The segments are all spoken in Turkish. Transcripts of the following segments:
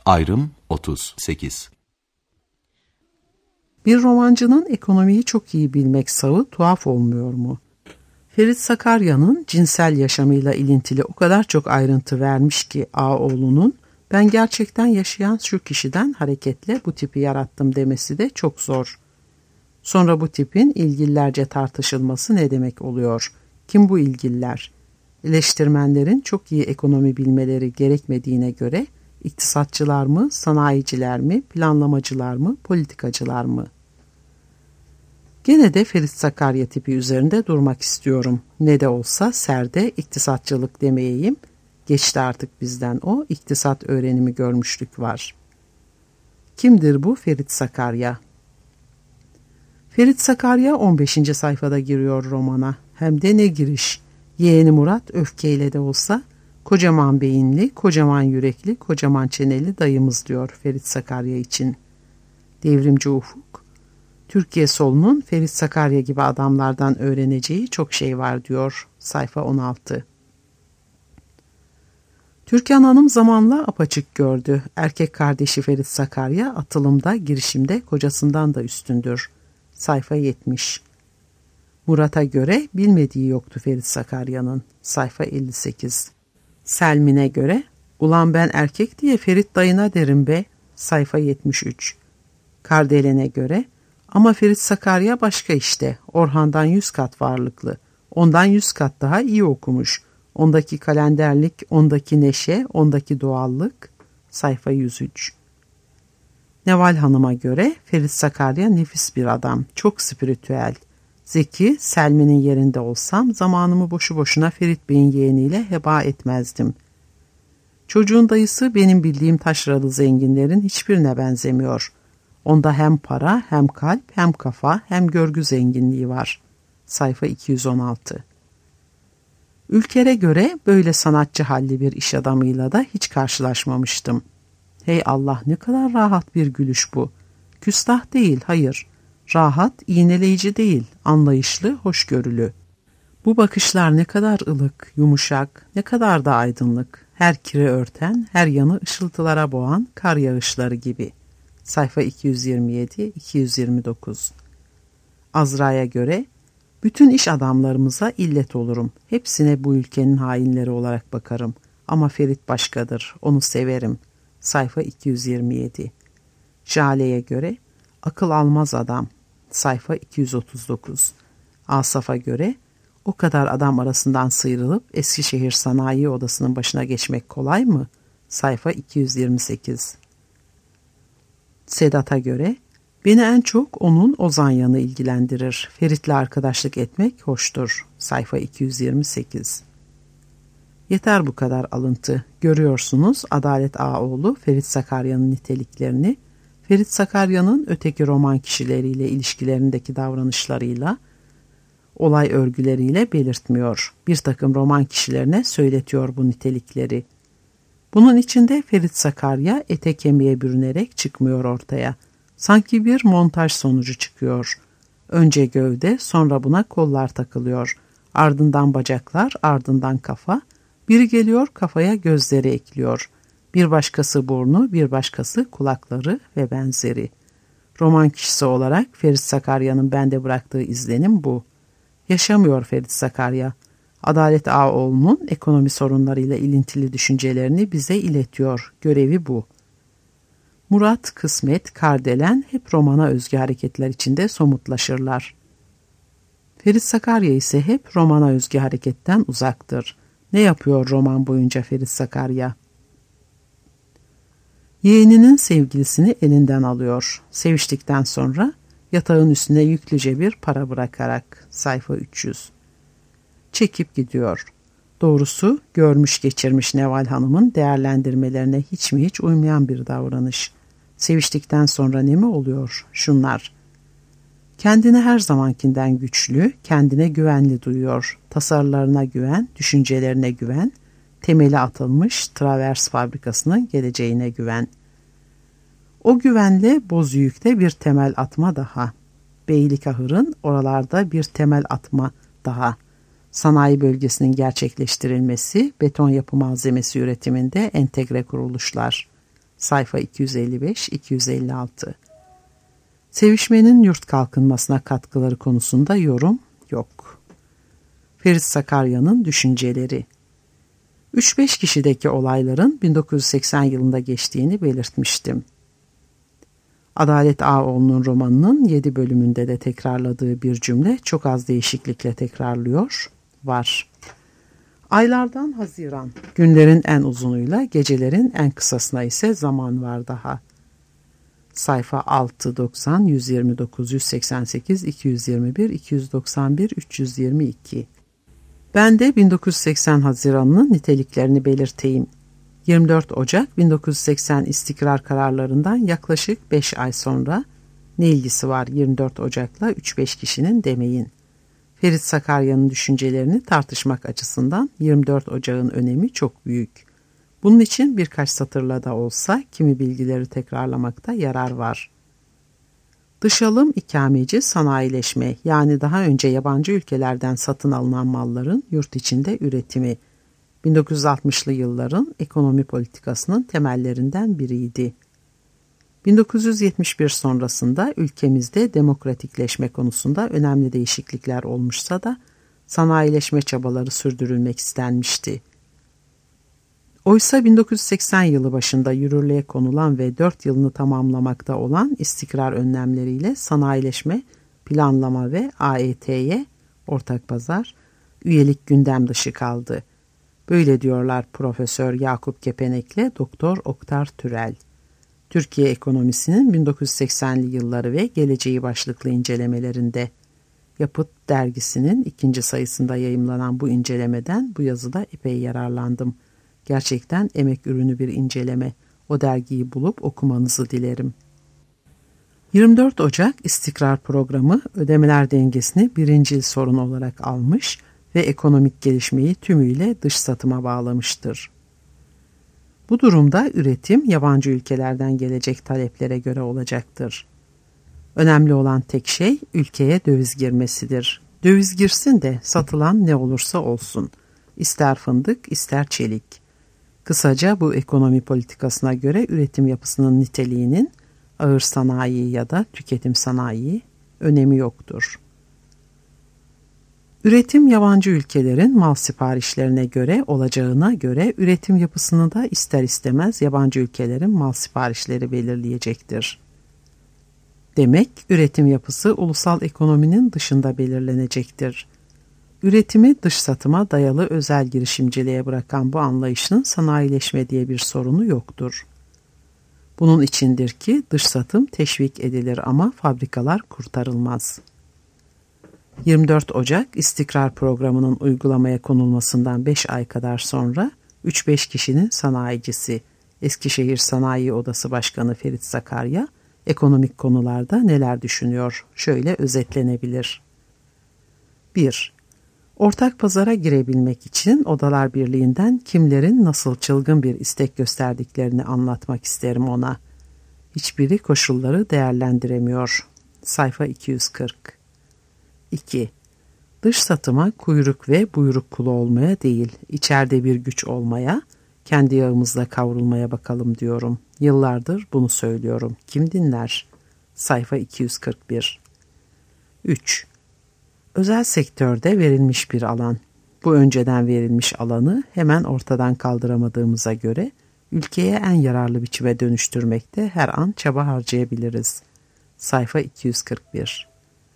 Ayrım 38. Bir romancının ekonomiyi çok iyi bilmek sağı tuhaf olmuyor mu? Ferit Sakarya'nın cinsel yaşamıyla ilintili o kadar çok ayrıntı vermiş ki Ağaoğlu'nun, ben gerçekten yaşayan şu kişiden hareketle bu tipi yarattım demesi de çok zor. Sonra bu tipin ilgililerce tartışılması ne demek oluyor? Kim bu ilgililer? Eleştirmenlerin çok iyi ekonomi bilmeleri gerekmediğine göre iktisatçılar mı, sanayiciler mi, planlamacılar mı, politikacılar mı? Gene de Ferit Sakarya tipi üzerinde durmak istiyorum. Ne de olsa serde iktisatçılık demeyeyim. Geçti artık bizden o, iktisat öğrenimi görmüşlük var. Kimdir bu Ferit Sakarya? Ferit Sakarya 15. sayfada giriyor romana. Hem de ne giriş. Yeğeni Murat öfkeyle de olsa kocaman beyinli, kocaman yürekli, kocaman çeneli dayımız diyor Ferit Sakarya için. Devrimci ufuk, Türkiye solunun Ferit Sakarya gibi adamlardan öğreneceği çok şey var diyor sayfa 16. Türkan Hanım zamanla apaçık gördü. Erkek kardeşi Ferit Sakarya atılımda, girişimde kocasından da üstündür. Sayfa 70. Murat'a göre bilmediği yoktu Ferit Sakarya'nın. Sayfa 58. Selmin'e göre ulan ben erkek diye Ferit dayına derim be. Sayfa 73. Kardelen'e göre ama Ferit Sakarya başka işte. Orhan'dan 100 kat varlıklı. Ondan 100 kat daha iyi okumuş. Ondaki kalenderlik, ondaki neşe, ondaki doğallık. Sayfa 103. Neval Hanım'a göre Ferit Sakarya nefis bir adam. Çok spiritüel. Zeki, Selmi'nin yerinde olsam zamanımı boşu boşuna Ferit Bey'in yeğeniyle heba etmezdim. Çocuğun dayısı benim bildiğim taşralı zenginlerin hiçbirine benzemiyor. Onda hem para, hem kalp, hem kafa, hem görgü zenginliği var. Sayfa 216. Ülker'e göre böyle sanatçı halli bir iş adamıyla da hiç karşılaşmamıştım. Hey Allah, ne kadar rahat bir gülüş bu. Küstah değil, hayır. Rahat, iğneleyici değil, anlayışlı, hoşgörülü. Bu bakışlar ne kadar ılık, yumuşak, ne kadar da aydınlık. Her kiri örten, her yanı ışıltılara boğan kar yağışları gibi. Sayfa 227-229. Azra'ya göre bütün iş adamlarımıza illet olurum. Hepsine bu ülkenin hainleri olarak bakarım. Ama Ferit başkadır, onu severim. Sayfa 227. Jale'ye göre akıl almaz adam. Sayfa 239. Asaf'a göre o kadar adam arasından sıyrılıp Eskişehir Sanayi Odası'nın başına geçmek kolay mı? Sayfa 228. Sedat'a göre beni en çok onun Ozan yanı ilgilendirir. Ferit'le arkadaşlık etmek hoştur. Sayfa 228. Yeter bu kadar alıntı. Görüyorsunuz Adalet Ağaoğlu Ferit Sakarya'nın niteliklerini, Ferit Sakarya'nın öteki roman kişileriyle ilişkilerindeki davranışlarıyla, olay örgüleriyle belirtmiyor. Bir takım roman kişilerine söyletiyor bu nitelikleri. Bunun içinde Ferit Sakarya ete kemiğe bürünerek çıkmıyor ortaya. Sanki bir montaj sonucu çıkıyor. Önce gövde, sonra buna kollar takılıyor. Ardından bacaklar, ardından kafa. Biri geliyor kafaya gözleri ekliyor. Bir başkası burnu, bir başkası kulakları ve benzeri. Roman kişisi olarak Ferit Sakarya'nın bende bıraktığı izlenim bu. Yaşamıyor Ferit Sakarya. Adalet Ağaoğlu'nun ekonomi sorunlarıyla ilintili düşüncelerini bize iletiyor. Görevi bu. Murat, Kısmet, Kardelen hep romana özgü hareketler içinde somutlaşırlar. Ferit Sakarya ise hep romana özgü hareketten uzaktır. Ne yapıyor roman boyunca Ferit Sakarya? Yeğeninin sevgilisini elinden alıyor. Seviştikten sonra yatağın üstüne yüklüce bir para bırakarak. Sayfa 300. Çekip gidiyor. Doğrusu görmüş geçirmiş Neval Hanım'ın değerlendirmelerine hiç mi hiç uymayan bir davranış. Seviştikten sonra ne mi oluyor? Şunlar. Kendine her zamankinden güçlü, kendine güvenli duyuyor. Tasarılarına güven, düşüncelerine güven, temeli atılmış travers fabrikasının geleceğine güven. O güvenle Bozüyük'te bir temel atma daha. Beylikahır'ın oralarda bir temel atma daha. Sanayi bölgesinin gerçekleştirilmesi, beton yapı malzemesi üretiminde entegre kuruluşlar. Sayfa 255-256. Sevişmenin yurt kalkınmasına katkıları konusunda yorum yok. Ferit Sakarya'nın düşünceleri. 3-5 kişideki olayların 1980 yılında geçtiğini belirtmiştim. Adalet Ağaoğlu'nun romanının 7 bölümünde de tekrarladığı bir cümle çok az değişiklikle tekrarlıyor, var. Aylardan Haziran, günlerin en uzunuyla gecelerin en kısasına ise zaman var daha. Sayfa 6, 90, 129, 188, 221, 291, 322. Ben de 1980 Haziran'ının niteliklerini belirteyim. 24 Ocak 1980 istikrar kararlarından yaklaşık 5 ay sonra, ne ilgisi var 24 Ocak'la 3-5 kişinin demeyin. Ferit Sakarya'nın düşüncelerini tartışmak açısından 24 Ocak'ın önemi çok büyük. Bunun için birkaç satırla da olsa kimi bilgileri tekrarlamakta yarar var. Dış alım ikameci sanayileşme, yani daha önce yabancı ülkelerden satın alınan malların yurt içinde üretimi, 1960'lı yılların ekonomi politikasının temellerinden biriydi. 1971 sonrasında ülkemizde demokratikleşme konusunda önemli değişiklikler olmuşsa da sanayileşme çabaları sürdürülmek istenmişti. Oysa 1980 yılı başında yürürlüğe konulan ve 4 yılını tamamlamakta olan istikrar önlemleriyle sanayileşme, planlama ve AET'ye, ortak pazar, üyelik gündem dışı kaldı. Böyle diyorlar Profesör Yakup Kepenek'le Doktor Oktar Türel. Türkiye ekonomisinin 1980'li yılları ve geleceği başlıklı incelemelerinde. Yapıt dergisinin 2. sayısında yayımlanan bu incelemeden bu yazıda epey yararlandım. Gerçekten emek ürünü bir inceleme. O dergiyi bulup okumanızı dilerim. 24 Ocak istikrar programı ödemeler dengesini birincil sorun olarak almış ve ekonomik gelişmeyi tümüyle dış satıma bağlamıştır. Bu durumda üretim yabancı ülkelerden gelecek taleplere göre olacaktır. Önemli olan tek şey ülkeye döviz girmesidir. Döviz girsin de satılan ne olursa olsun. İster fındık, ister çelik. Kısaca bu ekonomi politikasına göre üretim yapısının niteliğinin ağır sanayi ya da tüketim sanayi önemi yoktur. Üretim yabancı ülkelerin mal siparişlerine göre olacağına göre üretim yapısını da ister istemez yabancı ülkelerin mal siparişleri belirleyecektir. Demek üretim yapısı ulusal ekonominin dışında belirlenecektir. Üretimi dış satıma dayalı özel girişimciliğe bırakan bu anlayışın sanayileşme diye bir sorunu yoktur. Bunun içindir ki dış satım teşvik edilir ama fabrikalar kurtarılmaz. 24 Ocak istikrar programının uygulamaya konulmasından 5 ay kadar sonra 3-5 kişinin sanayicisi, Eskişehir Sanayi Odası Başkanı Ferit Sakarya, ekonomik konularda neler düşünüyor? Şöyle özetlenebilir. 1. Ortak pazara girebilmek için Odalar Birliği'nden kimlerin nasıl çılgın bir istek gösterdiklerini anlatmak isterim ona. Hiçbiri koşulları değerlendiremiyor. Sayfa 240. 2. Dış satıma kuyruk ve buyruk kulu olmaya değil, içeride bir güç olmaya, kendi yağımızla kavrulmaya bakalım diyorum. Yıllardır bunu söylüyorum. Kim dinler? Sayfa 241. 3. Özel sektörde verilmiş bir alan. Bu önceden verilmiş alanı hemen ortadan kaldıramadığımıza göre ülkeye en yararlı biçime dönüştürmekte her an çaba harcayabiliriz. Sayfa 241.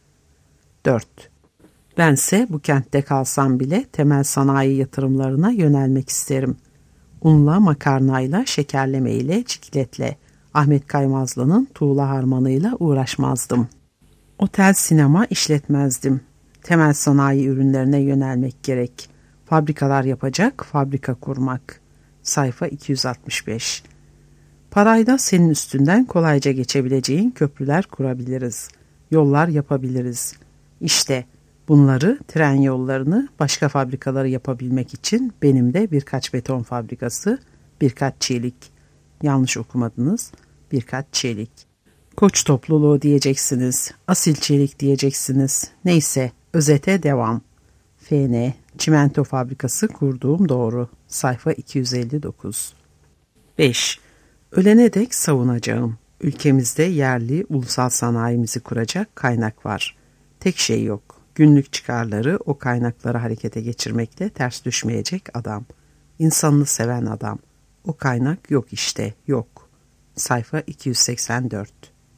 4. Bense bu kentte kalsam bile temel sanayi yatırımlarına yönelmek isterim. Unla, makarnayla, şekerlemeyle, çikletle, Ahmet Kaymazlı'nın tuğla harmanıyla uğraşmazdım. Otel, sinema işletmezdim. Temel sanayi ürünlerine yönelmek gerek. Fabrikalar yapacak, fabrika kurmak. Sayfa 265. Parayla senin üstünden kolayca geçebileceğin köprüler kurabiliriz. Yollar yapabiliriz. İşte bunları, tren yollarını, başka fabrikaları yapabilmek için benim de birkaç beton fabrikası, birkaç çelik, yanlış okumadınız, birkaç çelik. Koç topluluğu diyeceksiniz, asil çelik diyeceksiniz, neyse özete devam. FN, çimento fabrikası kurduğum doğru. Sayfa 259. 5. Ölene dek savunacağım. Ülkemizde yerli, ulusal sanayimizi kuracak kaynak var. Tek şey yok. Günlük çıkarları o kaynakları harekete geçirmekte ters düşmeyecek adam. İnsanını seven adam. O kaynak yok işte, yok. Sayfa 284.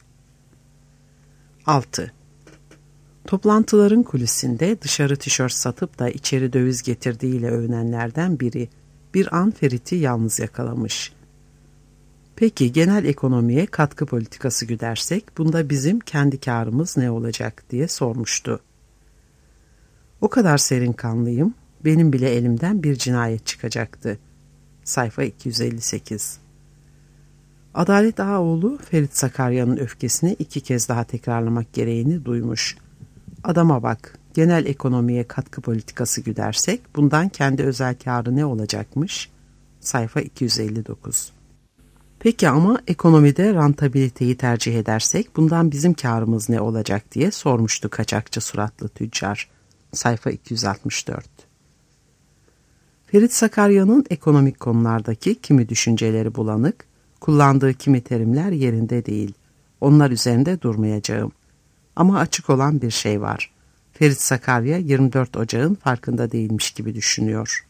6. Toplantıların kulisinde dışarı tişört satıp da içeri döviz getirdiğiyle övünenlerden biri bir an Ferit'i yalnız yakalamış. Peki genel ekonomiye katkı politikası güdersek bunda bizim kendi kârımız ne olacak diye sormuştu. O kadar serin kanlıyım, benim bile elimden bir cinayet çıkacaktı. Sayfa 258. Adalet Ağaoğlu Ferit Sakarya'nın öfkesini 2 kez daha tekrarlamak gereğini duymuş. Adama bak, genel ekonomiye katkı politikası güdersek bundan kendi özel kârı ne olacakmış? Sayfa 259. Peki ama ekonomide rentabiliteyi tercih edersek bundan bizim kârımız ne olacak diye sormuştu kaçakçı suratlı tüccar. Sayfa 264. Ferit Sakarya'nın ekonomik konulardaki kimi düşünceleri bulanık, kullandığı kimi terimler yerinde değil. Onlar üzerinde durmayacağım. Ama açık olan bir şey var. Ferit Sakarya 24 Ocak'ın farkında değilmiş gibi düşünüyor.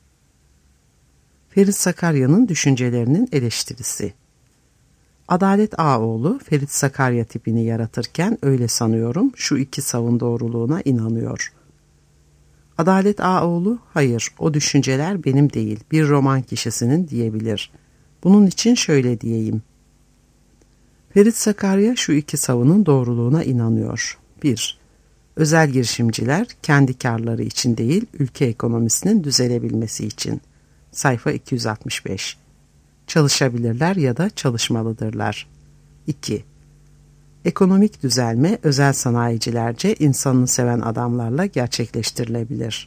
Ferit Sakarya'nın düşüncelerinin eleştirisi. Adalet Ağaoğlu Ferit Sakarya tipini yaratırken öyle sanıyorum şu iki savun doğruluğuna inanıyor. Adalet Ağaoğlu hayır o düşünceler benim değil bir roman kişisinin diyebilir. Bunun için şöyle diyeyim. Ferit Sakarya şu iki savunun doğruluğuna inanıyor. 1. Özel girişimciler kendi kârları için değil ülke ekonomisinin düzelebilmesi için. Sayfa 265. Çalışabilirler ya da çalışmalıdırlar. 2. Ekonomik düzelme özel sanayicilerce insanını seven adamlarla gerçekleştirilebilir.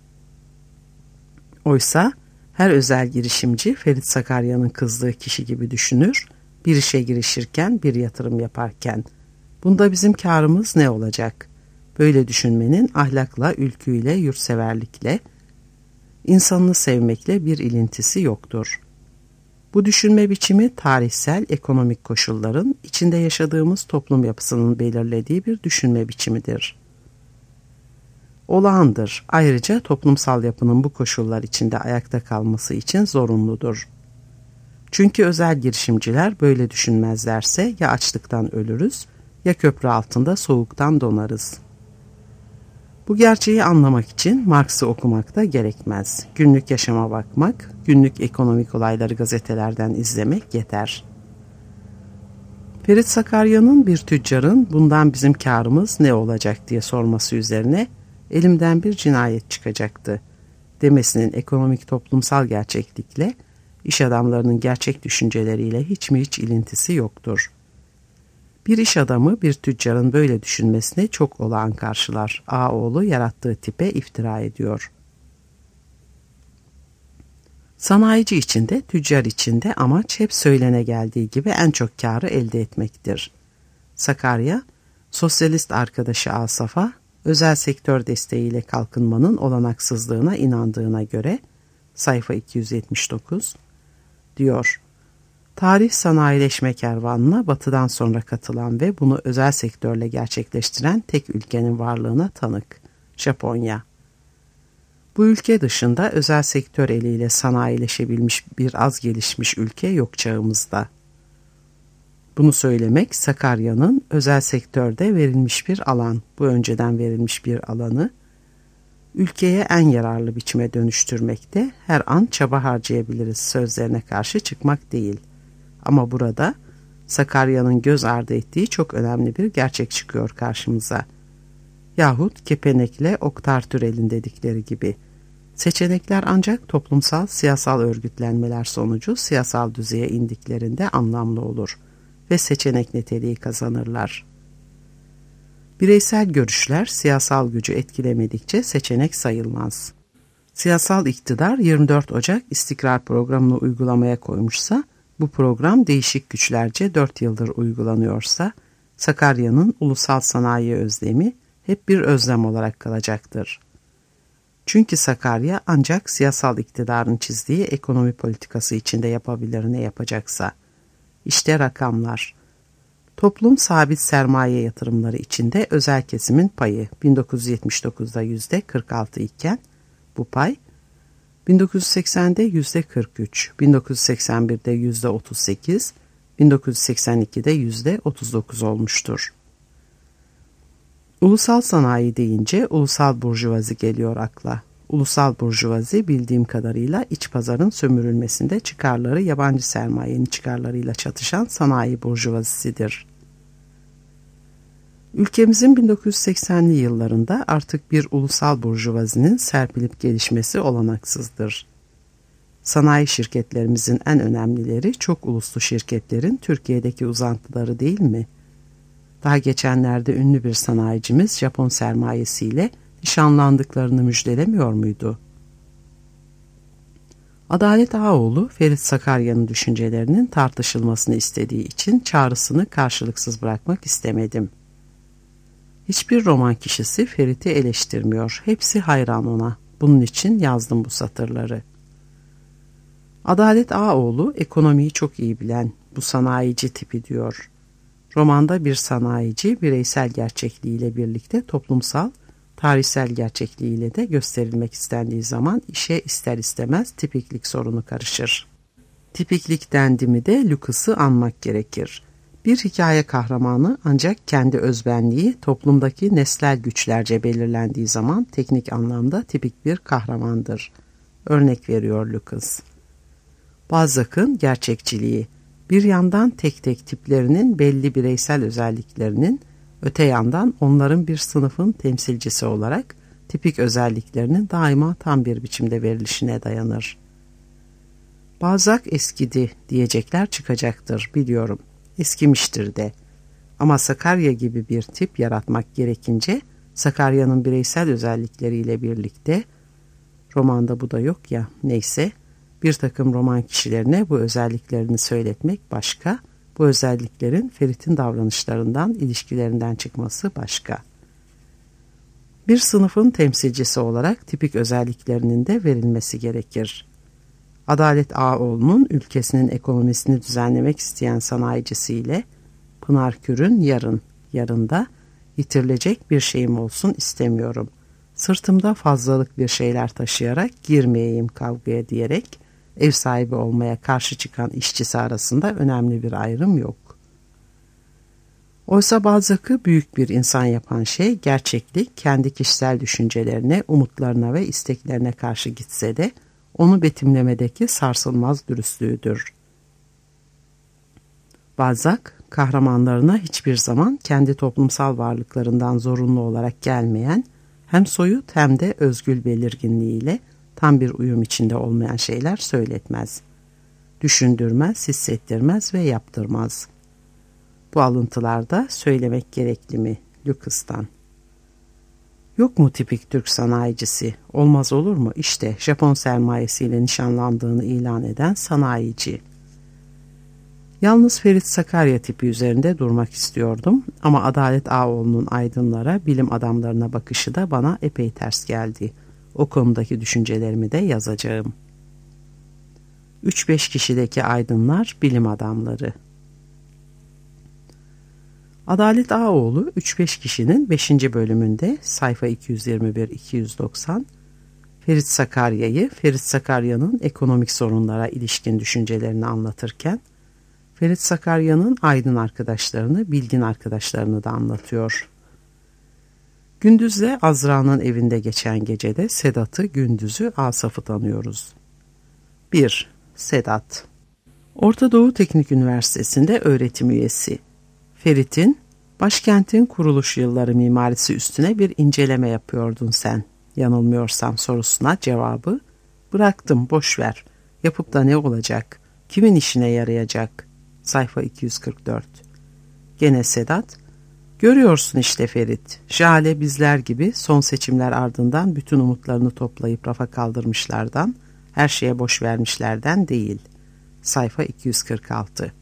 Oysa her özel girişimci Ferit Sakarya'nın kızdığı kişi gibi düşünür, bir işe girişirken, bir yatırım yaparken. Bunda bizim kârımız ne olacak? Böyle düşünmenin ahlakla, ülküyle, yurtseverlikle, insanını sevmekle bir ilintisi yoktur. Bu düşünme biçimi tarihsel ekonomik koşulların içinde yaşadığımız toplum yapısının belirlediği bir düşünme biçimidir. Olağandır. Ayrıca toplumsal yapının bu koşullar içinde ayakta kalması için zorunludur. Çünkü özel girişimciler böyle düşünmezlerse ya açlıktan ölürüz ya köprü altında soğuktan donarız. Bu gerçeği anlamak için Marx'ı okumak da gerekmez. Günlük yaşama bakmak, günlük ekonomik olayları gazetelerden izlemek yeter. Ferit Sakarya'nın bir tüccarın bundan bizim kârımız ne olacak diye sorması üzerine elimden bir cinayet çıkacaktı demesinin ekonomik toplumsal gerçeklikle, iş adamlarının gerçek düşünceleriyle hiç mi hiç ilintisi yoktur. Bir iş adamı bir tüccarın böyle düşünmesine çok olağan karşılar. Ağaoğlu yarattığı tipe iftira ediyor. Sanayici içinde, tüccar içinde amaç hep söylene geldiği gibi en çok kârı elde etmektir. Sakarya, sosyalist arkadaşı Asaf'a özel sektör desteğiyle kalkınmanın olanaksızlığına inandığına göre, sayfa 279, diyor. Tarih sanayileşme kervanına batıdan sonra katılan ve bunu özel sektörle gerçekleştiren tek ülkenin varlığına tanık, Japonya. Bu ülke dışında özel sektör eliyle sanayileşebilmiş bir az gelişmiş ülke yok çağımızda. Bunu söylemek Sakarya'nın özel sektörde verilmiş bir alan, bu önceden verilmiş bir alanı, ülkeye en yararlı biçime dönüştürmekte her an çaba harcayabiliriz sözlerine karşı çıkmak değil. Ama burada Sakarya'nın göz ardı ettiği çok önemli bir gerçek çıkıyor karşımıza. Yahut kepenekle oktar türelin dedikleri gibi. Seçenekler ancak toplumsal, siyasal örgütlenmeler sonucu siyasal düzeye indiklerinde anlamlı olur ve seçenek niteliği kazanırlar. Bireysel görüşler siyasal gücü etkilemedikçe seçenek sayılmaz. Siyasal iktidar 24 Ocak istikrar programını uygulamaya koymuşsa, bu program değişik güçlerce 4 yıldır uygulanıyorsa, Sakarya'nın ulusal sanayi özlemi hep bir özlem olarak kalacaktır. Çünkü Sakarya ancak siyasal iktidarın çizdiği ekonomi politikası içinde yapabilir ne yapacaksa. İşte rakamlar. Toplum sabit sermaye yatırımları içinde özel kesimin payı 1979'da %46 iken bu pay 1980'de %43, 1981'de %38, 1982'de %39 olmuştur. Ulusal sanayi deyince ulusal burjuvazi geliyor akla. Ulusal burjuvazi bildiğim kadarıyla iç pazarın sömürülmesinde çıkarları yabancı sermayenin çıkarlarıyla çatışan sanayi burjuvazisidir. Ülkemizin 1980'li yıllarında artık bir ulusal burjuvazinin serpilip gelişmesi olanaksızdır. Sanayi şirketlerimizin en önemlileri çok uluslu şirketlerin Türkiye'deki uzantıları değil mi? Daha geçenlerde ünlü bir sanayicimiz Japon sermayesiyle nişanlandıklarını müjdelemiyor muydu? Adalet Ağaoğlu, Ferit Sakarya'nın düşüncelerinin tartışılmasını istediği için çağrısını karşılıksız bırakmak istemedim. Hiçbir roman kişisi Ferit'i eleştirmiyor. Hepsi hayran ona. Bunun için yazdım bu satırları. Adalet Ağaoğlu ekonomiyi çok iyi bilen bu sanayici tipi diyor. Romanda bir sanayici bireysel gerçekliğiyle birlikte toplumsal, tarihsel gerçekliğiyle de gösterilmek istendiği zaman işe ister istemez tipiklik sorunu karışır. Tipiklik dendi mi de Lucas'ı anmak gerekir. Bir hikaye kahramanı ancak kendi özbenliği toplumdaki nesnel güçlerce belirlendiği zaman teknik anlamda tipik bir kahramandır. Örnek veriyor Lucas. Balzac'ın gerçekçiliği, bir yandan tek tek tiplerinin belli bireysel özelliklerinin, öte yandan onların bir sınıfın temsilcisi olarak tipik özelliklerinin daima tam bir biçimde verilişine dayanır. Balzac eskidi diyecekler çıkacaktır, biliyorum. Eskimiştir de. Ama Sakarya gibi bir tip yaratmak gerekince Sakarya'nın bireysel özellikleriyle birlikte, romanda bu da yok ya, neyse, bir takım roman kişilerine bu özelliklerini söyletmek başka, bu özelliklerin Ferit'in davranışlarından, ilişkilerinden çıkması başka. Bir sınıfın temsilcisi olarak tipik özelliklerinin de verilmesi gerekir. Adalet Ağaoğlu'nun ülkesinin ekonomisini düzenlemek isteyen sanayicisiyle Pınar Kür'ün yarında yitirilecek bir şeyim olsun istemiyorum. Sırtımda fazlalık bir şeyler taşıyarak girmeyeyim kavgaya diyerek ev sahibi olmaya karşı çıkan işçisi arasında önemli bir ayrım yok. Oysa Balzac'ı büyük bir insan yapan şey gerçeklik, kendi kişisel düşüncelerine, umutlarına ve isteklerine karşı gitse de onu betimlemedeki sarsılmaz dürüstlüğüdür. Balzac, kahramanlarına hiçbir zaman kendi toplumsal varlıklarından zorunlu olarak gelmeyen, hem soyut hem de özgül belirginliğiyle tam bir uyum içinde olmayan şeyler söyletmez. Düşündürmez, hissettirmez ve yaptırmaz. Bu alıntılarda söylemek gerekli mi Lucas'tan? Yok mu tipik Türk sanayicisi? Olmaz olur mu? İşte Japon sermayesiyle nişanlandığını ilan eden sanayici. Yalnız Ferit Sakarya tipi üzerinde durmak istiyordum ama Adalet Ağaoğlu'nun aydınlara, bilim adamlarına bakışı da bana epey ters geldi. O konudaki düşüncelerimi de yazacağım. 3-5 kişideki aydınlar, bilim adamları. Adalet Ağaoğlu 3-5 kişinin 5. bölümünde sayfa 221-290 Ferit Sakarya'yı, Ferit Sakarya'nın ekonomik sorunlara ilişkin düşüncelerini anlatırken Ferit Sakarya'nın aydın arkadaşlarını, bilgin arkadaşlarını da anlatıyor. Gündüz'le Azra'nın evinde geçen gecede Sedat'ı, Gündüz'ü, Asaf'ı tanıyoruz. 1. Sedat Orta Doğu Teknik Üniversitesi'nde öğretim üyesi. Ferit'in, başkentin kuruluş yılları mimarisi üstüne bir inceleme yapıyordun sen, yanılmıyorsam sorusuna cevabı, bıraktım boş ver, yapıp da ne olacak, kimin işine yarayacak? Sayfa 244. Gene Sedat, görüyorsun işte Ferit, Jale bizler gibi son seçimler ardından bütün umutlarını toplayıp rafa kaldırmışlardan, her şeye boş vermişlerden değil. Sayfa 246.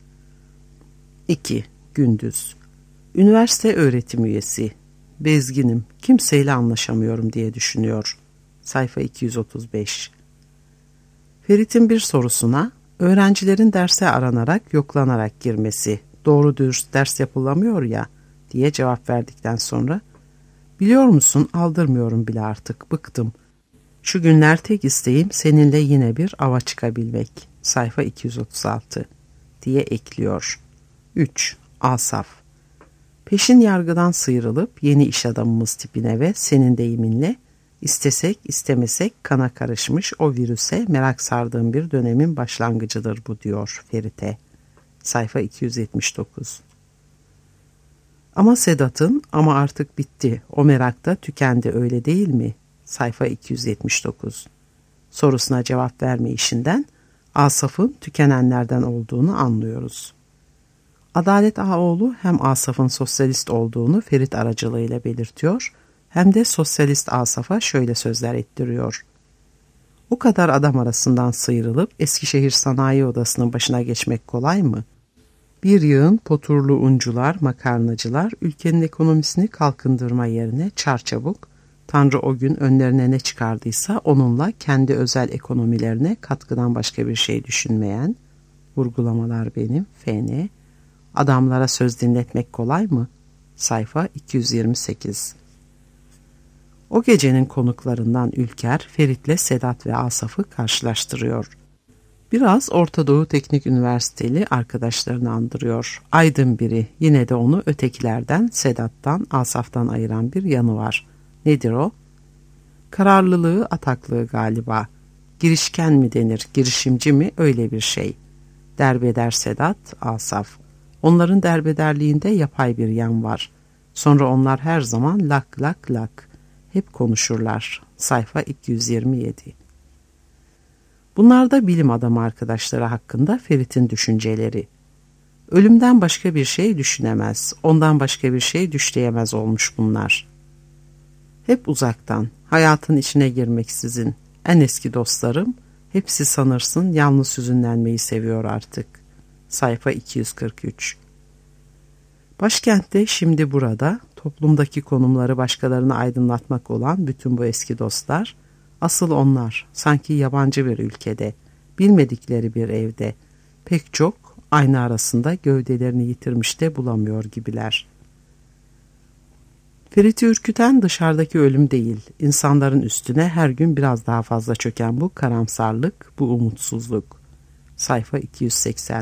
2. Gündüz Üniversite öğretim üyesi. Bezginim, kimseyle anlaşamıyorum diye düşünüyor. Sayfa 235. Ferit'in bir sorusuna, Öğrencilerin derse aranarak, yoklanarak girmesi, doğru dürüst ders yapılamıyor ya diye cevap verdikten sonra, biliyor musun aldırmıyorum bile artık, bıktım. Şu günler tek isteğim seninle yine bir ava çıkabilmek. Sayfa 236 diye ekliyor. 3. Asaf. Peşin yargıdan sıyrılıp yeni iş adamımız tipine ve senin deyiminle istesek istemesek kana karışmış o virüse merak sardığım bir dönemin başlangıcıdır bu diyor Ferit'e. Sayfa 279. Ama Sedat'ın ama artık bitti, o merak da tükendi öyle değil mi? Sayfa 279. Sorusuna cevap verme işinden Asaf'ın tükenenlerden olduğunu anlıyoruz. Adalet Ağaoğlu hem Asaf'ın sosyalist olduğunu Ferit aracılığıyla belirtiyor, hem de sosyalist Asaf'a şöyle sözler ettiriyor. O kadar adam arasından sıyrılıp Eskişehir Sanayi Odası'nın başına geçmek kolay mı? Bir yığın poturlu uncular, makarnacılar ülkenin ekonomisini kalkındırma yerine çarçabuk, Tanrı o gün önlerine ne çıkardıysa onunla kendi özel ekonomilerine katkıdan başka bir şey düşünmeyen, vurgulamalar benim, FN, adamlara söz dinletmek kolay mı? Sayfa 228. O gecenin konuklarından Ülker, Ferit'le Sedat ve Asaf'ı karşılaştırıyor. Biraz Orta Doğu Teknik Üniversiteli arkadaşlarını andırıyor. Aydın biri, yine de onu ötekilerden, Sedat'tan, Asaf'tan ayıran bir yanı var. Nedir o? Kararlılığı, ataklığı galiba. Girişken mi denir, girişimci mi, öyle bir şey. Derbeder Sedat, Asaf. Onların derbederliğinde yapay bir yan var. Sonra onlar her zaman lak lak lak. Hep konuşurlar. Sayfa 227. Bunlar da bilim adamı arkadaşları hakkında Ferit'in düşünceleri. Ölümden başka bir şey düşünemez, ondan başka bir şey düşleyemez olmuş bunlar. Hep uzaktan, hayatın içine girmeksizin, en eski dostlarım, hepsi sanırsın yalnız hüzünlenmeyi seviyor artık. Sayfa 243. Başkentte şimdi burada, toplumdaki konumları başkalarına aydınlatmak olan bütün bu eski dostlar, asıl onlar sanki yabancı bir ülkede, bilmedikleri bir evde, pek çok ayna arasında gövdelerini yitirmiş de bulamıyor gibiler. Ferit'i ürküten dışarıdaki ölüm değil, insanların üstüne her gün biraz daha fazla çöken bu karamsarlık, bu umutsuzluk. Sayfa 280.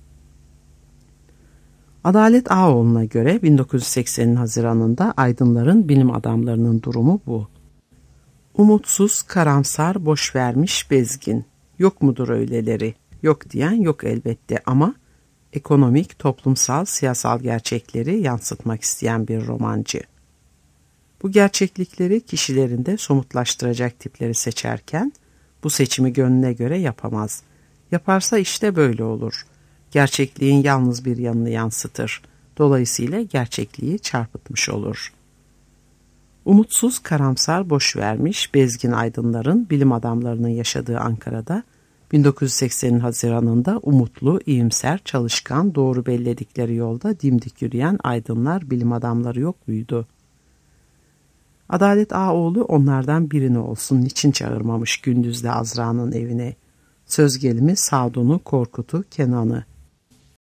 Adalet Ağaoğlu'na göre 1980'in Haziran'ında aydınların, bilim adamlarının durumu bu. Umutsuz, karamsar, boş vermiş, bezgin. Yok mudur öyleleri? Yok diyen yok elbette ama ekonomik, toplumsal, siyasal gerçekleri yansıtmak isteyen bir romancı. Bu gerçeklikleri kişilerinde somutlaştıracak tipleri seçerken bu seçimi gönlüne göre yapamaz. Yaparsa işte böyle olur. Gerçekliğin yalnız bir yanını yansıtır. Dolayısıyla gerçekliği çarpıtmış olur. Umutsuz, karamsar, boş vermiş, bezgin aydınların, bilim adamlarının yaşadığı Ankara'da 1980'in Haziran'ında umutlu, iyimser, çalışkan, doğru belledikleri yolda dimdik yürüyen aydınlar, bilim adamları yok muydu? Adalet Ağaoğlu onlardan birini olsun niçin çağırmamış Gündüz'le Azra'nın evine? Söz gelimi Sadun'u, Korkut'u, Kenan'ı,